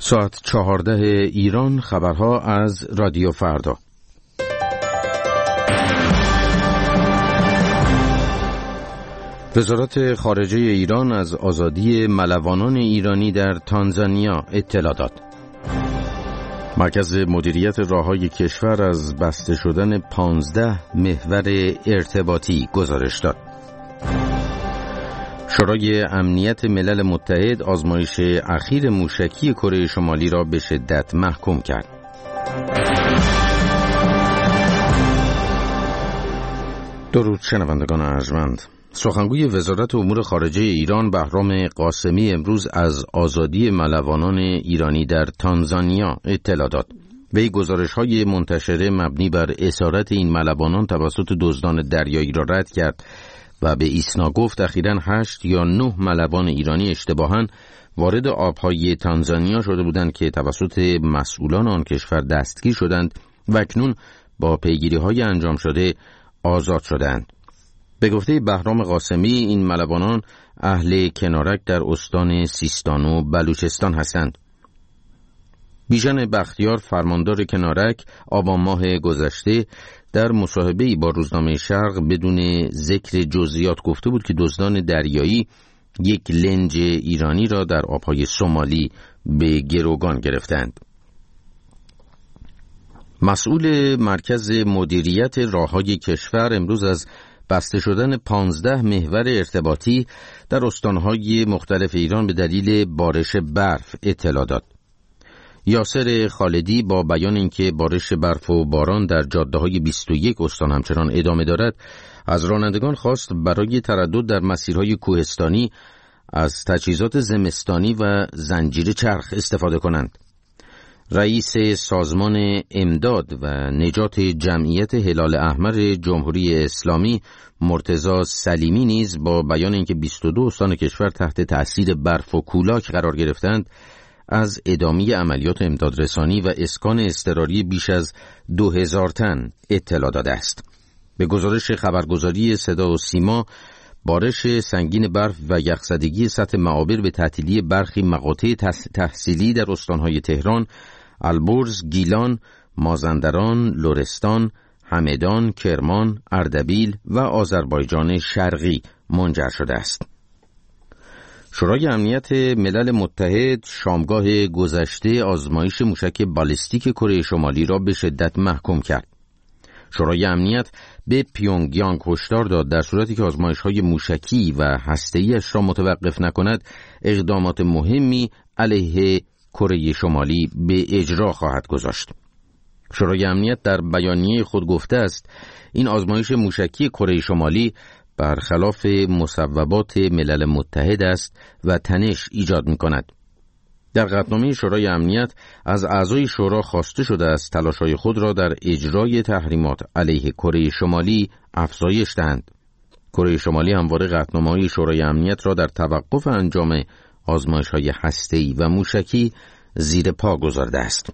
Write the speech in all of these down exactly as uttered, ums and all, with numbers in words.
ساعت چهارده ایران، خبرها از رادیو فردا. وزارت خارجه ایران از آزادی ملوانان ایرانی در تانزانیا اطلاع داد. مرکز مدیریت راههای کشور از بسته شدن پانزده محور ارتباطی گزارش داد. شورای امنیت ملل متحد آزمایش اخیر موشکی کره شمالی را به شدت محکوم کرد. درود شنوندگان ارجمند. سخنگوی وزارت امور خارجه ایران بهرام قاسمی امروز از آزادی ملوانان ایرانی در تانزانیا اطلاع داد. وی گزارش‌های منتشره مبنی بر اسارت این ملوانان توسط دزدان دریایی را رد کرد و به ایسنا گفت اخیراً هشت یا نه ملوان ایرانی اشتباهاً وارد آبهای تانزانیا شده بودند که توسط مسئولان آن کشور دستگیر شدند و اکنون با پیگیری‌های انجام شده آزاد شدند. به گفته بهرام قاسمی این ملوانان اهل کنارک در استان سیستان و بلوچستان هستند. بیژن بختیار فرماندار کنارک آبان ماه گذشته در مصاحبه‌ای با روزنامه شرق بدون ذکر جزئیات گفته بود که دزدان دریایی یک لنج ایرانی را در آبهای سومالی به گروگان گرفتند. مسئول مرکز مدیریت راههای کشور امروز از بسته شدن پانزده محور ارتباطی در استانهای مختلف ایران به دلیل بارش برف اطلاع داد. یاسر خالدی با بیان اینکه بارش برف و باران در جاده‌های بیست و یک استان همچنان ادامه دارد، از رانندگان خواست برای تردد در مسیرهای کوهستانی از تجهیزات زمستانی و زنجیر چرخ استفاده کنند. رئیس سازمان امداد و نجات جمعیت هلال احمر جمهوری اسلامی مرتضی سلیمی نیز با بیان اینکه بیست و دو استان کشور تحت تأثیر برف و کولاک قرار گرفتند، از ادامه عملیات امدادرسانی و اسکان اضطراری بیش از دو هزار تن اطلاع داده است. به گزارش خبرگزاری صدا و سیما، بارش سنگین برف و یخزدگی سطح معابر به تعطیلی برخی مقاطع تحصیلی در استانهای تهران، البرز، گیلان، مازندران، لرستان، همدان، کرمان، اردبیل و آذربایجان شرقی منجر شده است. شورای امنیت ملل متحد شامگاه گذشته آزمایش موشک بالستیک کره شمالی را به شدت محکوم کرد. شورای امنیت به پیونگ یانگ هشدار داد در صورتی که آزمایش‌های موشکی و هسته‌ای‌اش را متوقف نکند، اقدامات مهمی علیه کره شمالی به اجرا خواهد گذاشت. شورای امنیت در بیانیه خود گفته است این آزمایش موشکی کره شمالی برخلاف مصوبات ملل متحد است و تنش ایجاد می‌کند. در قطعنامه شورای امنیت از اعضای شورا خواسته شده است تلاش‌های خود را در اجرای تحریمات علیه کره شمالی افزایش دهند. کره شمالی همواره قطعنامه‌های شورای امنیت را در توقف انجام آزمایش‌های هسته‌ای و موشکی زیر پا گذارده است.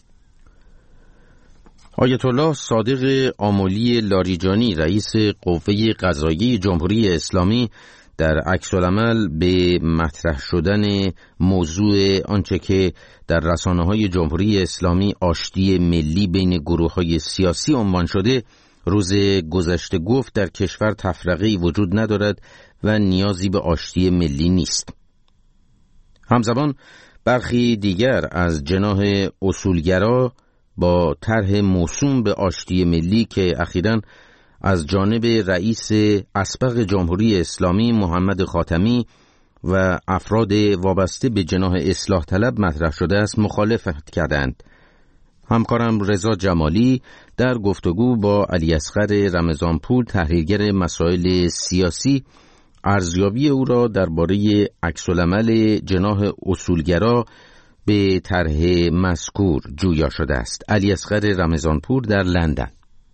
آیت الله صادق آملی لاریجانی رئیس قوه قضاییه جمهوری اسلامی در عکس‌العمل به مطرح شدن موضوع آنچه که در رسانه‌های جمهوری اسلامی آشتی ملی بین گروه‌های سیاسی عنوان شده، روز گذشته گفت در کشور تفرقه‌ای وجود ندارد و نیازی به آشتی ملی نیست. همزمان برخی دیگر از جناح اصولگرا با طرح موسوم به آشتی ملی که اخیراً از جانب رئیس اسبق جمهوری اسلامی محمد خاتمی و افراد وابسته به جناح اصلاح طلب مطرح شده است مخالفت کردند. همکارم رضا جمالی در گفتگو با علی اصغر رمضانپور تحلیلگر مسائل سیاسی ارزیابی او را درباره عکس‌العمل جناح اصولگرا به طرح مذکور جویا شده است. علی اصغر رمضانپور در لندن.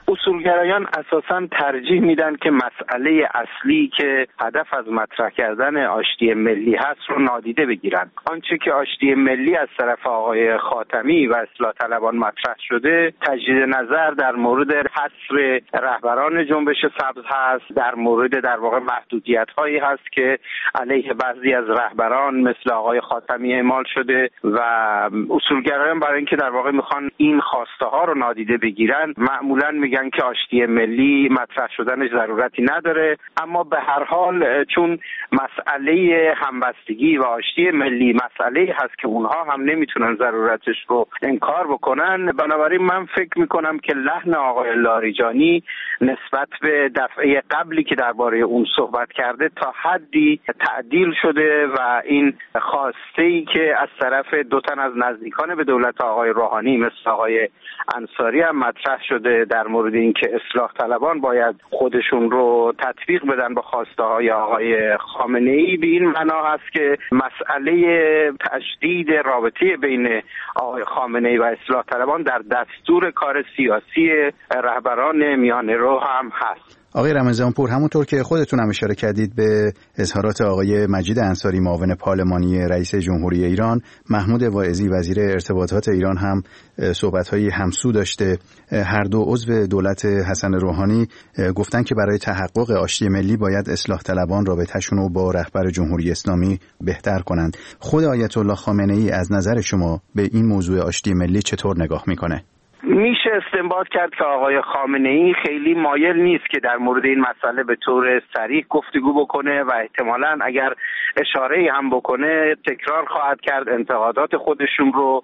اصولگرایان اساساً ترجیح میدن که مسئله اصلی که هدف از مطرح کردن آشتی ملی هست رو نادیده بگیرن. آنچه که آشتی ملی از طرف آقای خاتمی و اصلاح طلبان مطرح شده، تجدید نظر در مورد حصر رهبران جنبش سبز هست، در مورد در واقع محدودیت هایی هست که علیه بعضی از رهبران مثل آقای خاتمی اعمال شده و اصولگرایان برای اینکه در واقع میخوان این خواسته ها رو نادیده بگیرن معمولا میگن که آشتی ملی مطرح شدنش ضرورتی نداره، اما به هر حال چون مسئله همبستگی و آشتی ملی مسئله هست که اونها هم نمیتونن ضرورتش رو انکار بکنن، بنابراین من فکر میکنم که لحن آقای لاریجانی نسبت به دفعه قبلی که درباره اون صحبت کرده تا حدی تعدیل شده و این خواسته‌ای که از طرف دو تن از نزدیکان به دولت آقای روحانی مثل آقای انصاری هم مطرح شده در مورد اینکه اصلاح طلبان باید خودشون رو تطبیق بدن با خواسته های آقای خامنه‌ای، به این معنا هست که مسئله تجدید رابطه بین آقای خامنه‌ای و اصلاح طلبان در دستور کار سیاسی رهبران میانه رو هم هست. آقای رمضانپور، همونطور که خودتون هم اشاره کردید به اظهارات آقای مجید انصاری معاون پارلمانی رئیس جمهوری ایران، محمود واعظی وزیر ارتباطات ایران هم صحبت‌های همسو داشته. هر دو عضو دولت حسن روحانی گفتن که برای تحقق آشتی ملی باید اصلاح طلبان رابطه‌شون رو با رهبر جمهوری اسلامی بهتر کنند. خود آیت الله خامنه‌ای از نظر شما به این موضوع آشتی ملی چطور نگاه میکنه؟ میشه استنباط کرد که آقای خامنه‌ای خیلی مایل نیست که در مورد این مسئله به طور صریح گفتگو بکنه و احتمالاً اگر اشاره‌ای هم بکنه تکرار خواهد کرد انتقادات خودشون رو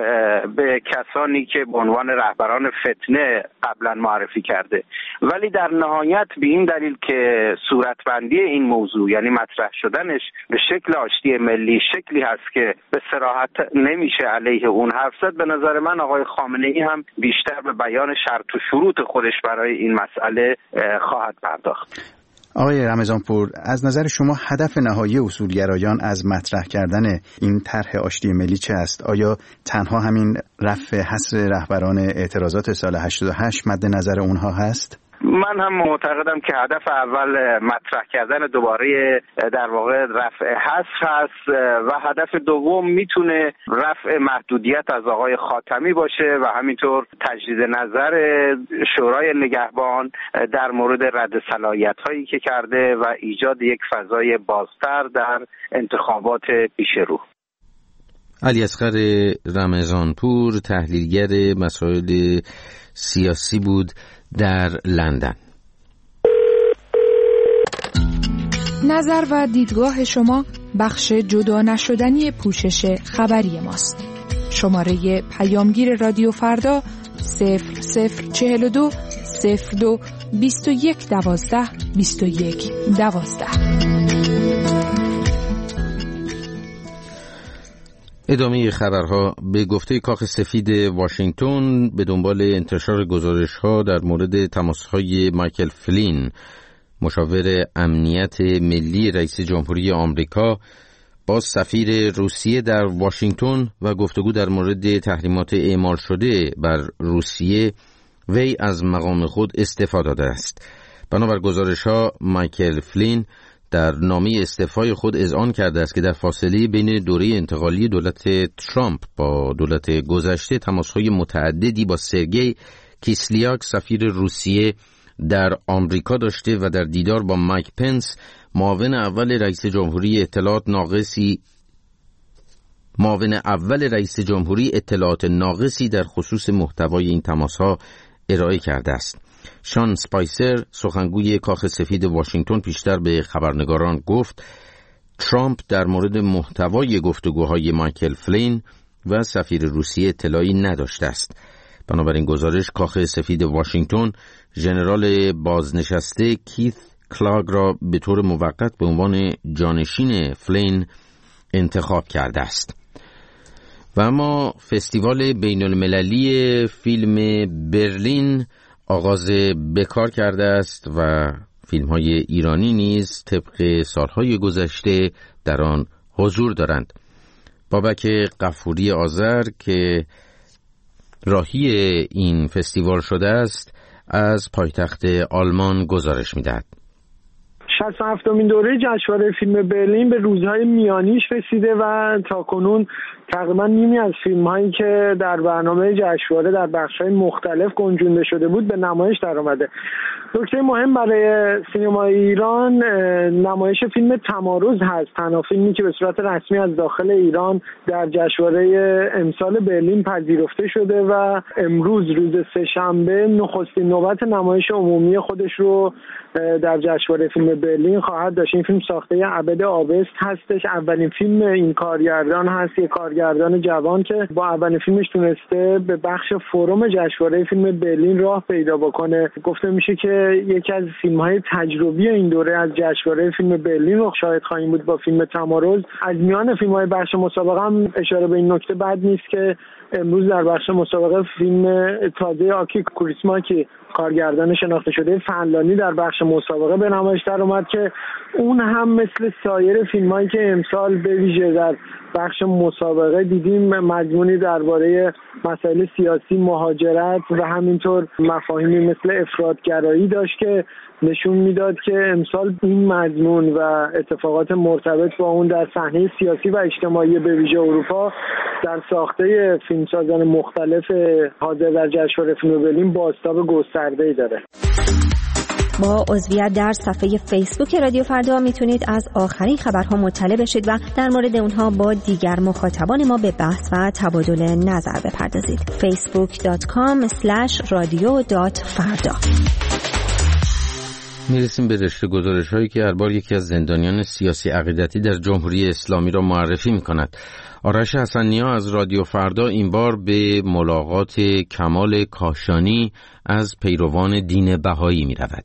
به کسانی که به عنوان رهبران فتنه قبلا معرفی کرده، ولی در نهایت به این دلیل که صورتبندی این موضوع یعنی مطرح شدنش به شکل آشتی ملی شکلی هست که به صراحت نمیشه علیه اون حرف زد، به نظر من آقای خامنه‌ای هم بیشتر به بیان شرط و شروط خودش برای این مسئله خواهد پرداخت. آقای رمضانپور، از نظر شما هدف نهایی اصولگرایان از مطرح کردن این طرح آشتی ملی چه است؟ آیا تنها همین رفع حصر رهبران اعتراضات سال هشتاد و هشت مد نظر اونها هست؟ من هم معتقدم که هدف اول مطرح کردن دوباره در واقع رفع حصر هست و هدف دوم میتونه رفع محدودیت از آقای خاتمی باشه و همینطور تجدید نظر شورای نگهبان در مورد رد صلاحیت هایی که کرده و ایجاد یک فضای بازتر در انتخابات پیش رو. علیاصغر رمضانپور، تحلیلگر مسائل سیاسی بود در لندن. نظر و دیدگاه شما بخش جدا نشدنی پوشش خبری ماست. شماره پیامگیر رادیو فردا صفر صفر چهل و دو صفر دو بیست و یک دوازده بیست و یک دوازده. ادامه خبرها. به گفته کاخ سفید واشنگتن به دنبال انتشار گزارش‌ها در مورد تماس‌های مایکل فلین، مشاور امنیت ملی رئیس جمهوری آمریکا، با سفیر روسیه در واشنگتن و گفتگو در مورد تحریمات اعمال شده بر روسیه، وی از مقام خود استعفا داده است. بنابر گزارش‌ها مایکل فلین در نامه استعفای خود اذعان کرده است که در فاصله بین دوره انتقالی دولت ترامپ با دولت گذشته تماس‌های متعددی با سرگئی کیسلیاک سفیر روسیه در آمریکا داشته و در دیدار با مایک پنس معاون اول رئیس جمهوری اطلاعات ناقصی معاون اول رئیس جمهوری اطلاعات ناقصی در خصوص محتوای این تماس‌ها ارائه کرده است. شان سپایسر، سخنگوی کاخ سفید واشنگتن، پیشتر به خبرنگاران گفت ترامپ در مورد محتوای گفتگوهای مایکل فلین و سفیر روسیه اطلاعی نداشته است. بنابراین گزارش کاخ سفید واشنگتن ژنرال بازنشسته کیت کلاگ را به طور موقت به عنوان جانشین فلین انتخاب کرده است. و اما فستیوال بین المللی فیلم برلین آغاز بکار کرده است و فیلم‌های ایرانی نیز طبق سالهای گذشته در آن حضور دارند. بابک غفوری آذر که راهی این فستیوال شده است از پایتخت آلمان گزارش می‌دهد. شصت و هفتمین دوره جشنواره فیلم برلین به روزهای میانیش رسیده و تاکنون تقریبا نیمی از فیلم‌هایی که در برنامه جشنواره در بخش‌های مختلف گنجونده شده بود به نمایش درآمده. نکته مهم برای سینمای ایران نمایش فیلم تمارض هست، تنها فیلمی که به صورت رسمی از داخل ایران در جشنواره امسال برلین پذیرفته شده و امروز روز سه‌شنبه نخستین نوبت نمایش عمومی خودش رو در جشنواره فیلم برلین خواهد داشت. این فیلم ساخته عبد آبست هستش، اولین فیلم این کارگردان هست، یک کارگردان جوان که با اولین فیلمش تونسته به بخش فروم جشنواره فیلم برلین راه پیدا بکنه. گفته میشه که یکی از فیلم‌های تجربی این دوره از جشنواره فیلم برلین رو شاهد خواهیم بود با فیلم تمارض. از میان فیلم‌های بخش مسابقه هم اشاره به این نکته بد نیست که امروز در بخش مسابقه فیلم تازه آکی کوریسماکی کارگردان شناخته شده فنلاندی در بخش مسابقه به نمایش در اومد که اون هم مثل سایر فیلمایی که امسال به ویژه در بخش مسابقه دیدیم مضمونی درباره مسائل سیاسی، مهاجرت و همینطور مفاهیمی مثل افراط‌گرایی داشت که نشون میداد که امسال این مضمون و اتفاقات مرتبط با اون در صحنه سیاسی و اجتماعی به ویژه اروپا در ساخته فیلمسازان مختلف حاضر در جشنواره فیلم برلین بازتاب گسترده‌ای داره. با عضویت در صفحه فیسبوک رادیو فردا میتونید از آخرین خبرها مطلع بشید و در مورد اونها با دیگر مخاطبان ما به بحث و تبادل نظر بپردازید. فیسبوک دات کام اسلش رادیو دات فردا. میرسیم به رشته گزارش هایی که هر بار یکی از زندانیان سیاسی عقیدتی در جمهوری اسلامی را معرفی می کند. آرش حسن‌نیا از رادیو فردا این بار به ملاقات کمال کاشانی از پیروان دین بهایی می رود.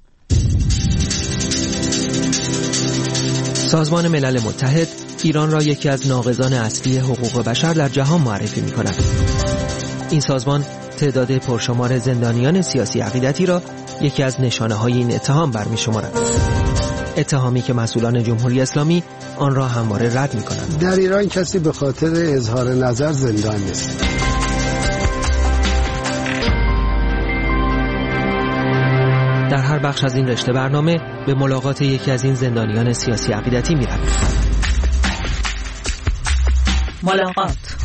سازمان ملل متحد ایران را یکی از ناقضان اصلی حقوق بشر در جهان معرفی می کند. این سازمان تعداد پرشمار زندانیان سیاسی عقیدتی را یکی از نشانه‌های این اتهام برمی شمارد. اتهامی که مسئولان جمهوری اسلامی آن را همواره رد می کنند. در ایران کسی به خاطر اظهار نظر زندان نیست. در هر بخش از این رشته برنامه به ملاقات یکی از این زندانیان سیاسی عقیدتی می رویم. ملاقات.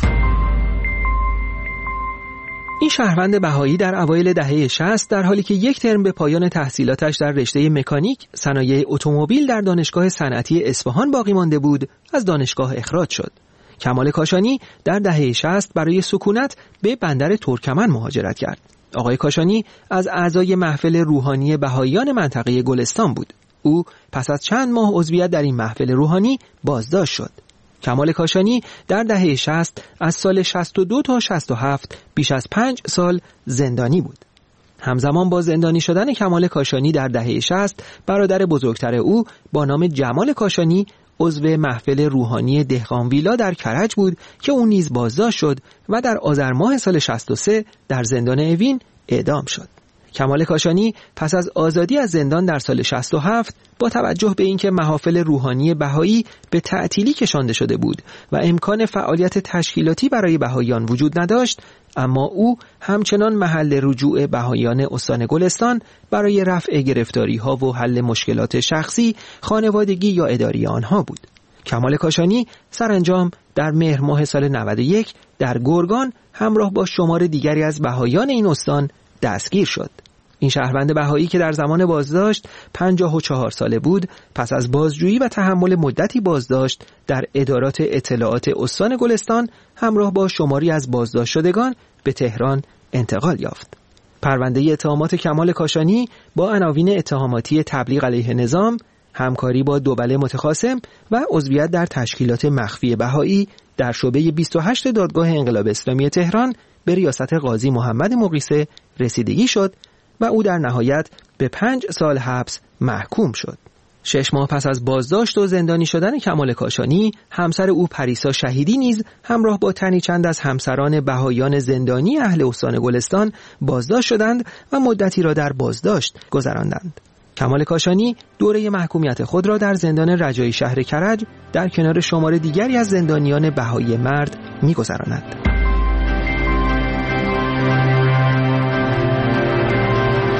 این شهروند بهایی در اوایل دهه شصت در حالی که یک ترم به پایان تحصیلاتش در رشته مکانیک صنایع اتومبیل در دانشگاه صنعتی اصفهان باقی مانده بود، از دانشگاه اخراج شد. کمال کاشانی در دهه شصت برای سکونت به بندر ترکمن مهاجرت کرد. آقای کاشانی از اعضای محفل روحانی بهاییان منطقه گلستان بود. او پس از چند ماه عضویت در این محفل روحانی بازداشت شد. کمال کاشانی در دهه شصت از سال شصت و دو تا شصت و هفت بیش از پنج سال زندانی بود. همزمان با زندانی شدن کمال کاشانی در دهه شصت، برادر بزرگتر او با نام جمال کاشانی عضو محفل روحانی دهقان ویلا در کرج بود که او نیز بازداشت شد و در آذر ماه سال شصت و سه در زندان اوین اعدام شد. کمال کاشانی پس از آزادی از زندان در سال شصت و هفت با توجه به اینکه محافل روحانی بهایی به تعطیلی کشانده شده بود و امکان فعالیت تشکیلاتی برای بهاییان وجود نداشت، اما او همچنان محل رجوع بهاییان استان گلستان برای رفع گرفتاری‌ها و حل مشکلات شخصی، خانوادگی یا اداری آنها بود. کمال کاشانی سرانجام در مهر ماه سال نود و یک در گرگان همراه با شمار دیگری از بهاییان این استان دستگیر شد. این شهروند بهایی که در زمان بازداشت پنجاه و چهار ساله بود، پس از بازجویی و تحمل مدتی بازداشت در ادارات اطلاعات استان گلستان همراه با شماری از بازداشت شدگان به تهران انتقال یافت. پرونده اتهامات کمال کاشانی با عناوین اتهاماتی تبلیغ علیه نظام، همکاری با دوبله متخاصم و عضویت در تشکیلات مخفی بهایی در شعبه بیست و هشت دادگاه انقلاب اسلامی تهران به ریاست قاضی محمد مقیسه رسیدگی شد و او در نهایت به پنج سال حبس محکوم شد. شش ماه پس از بازداشت و زندانی شدن کمال کاشانی، همسر او پریسا شهیدی نیز همراه با تنی چند از همسران بهاییان زندانی اهل استان گلستان بازداشت شدند و مدتی را در بازداشت گذراندند. کمال کاشانی دوره محکومیت خود را در زندان رجایی شهر کرج در کنار شمار دیگری از زندانیان بهایی مرد می‌گذراند.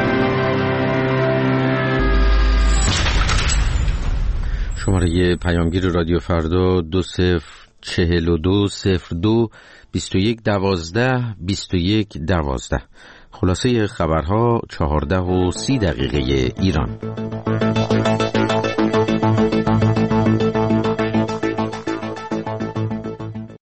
شماره پیامگیر رادیو فردا دو صفر چهل و دو صفر دو بیست و یک دوازده بیست و یک دوازده. خلاصه خبرها چهارده و سی دقیقه ایران.